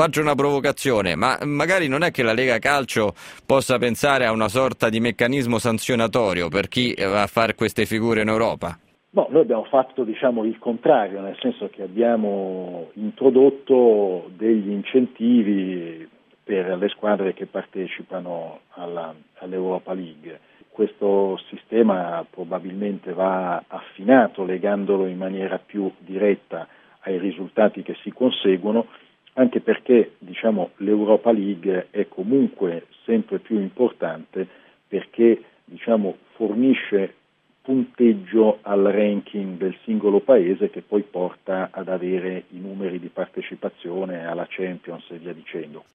faccio una provocazione, ma magari non è che la Lega Calcio possa pensare a una sorta di meccanismo sanzionatorio per chi va a fare queste figure in Europa? No, noi abbiamo fatto il contrario, nel senso che abbiamo introdotto degli incentivi per le squadre che partecipano all'Europa League. Questo sistema probabilmente va affinato legandolo in maniera più diretta ai risultati che si conseguono, anche perché l'Europa League è comunque sempre più importante perché fornisce punteggio al ranking del singolo paese che poi porta ad avere i numeri di partecipazione alla Champions e via dicendo.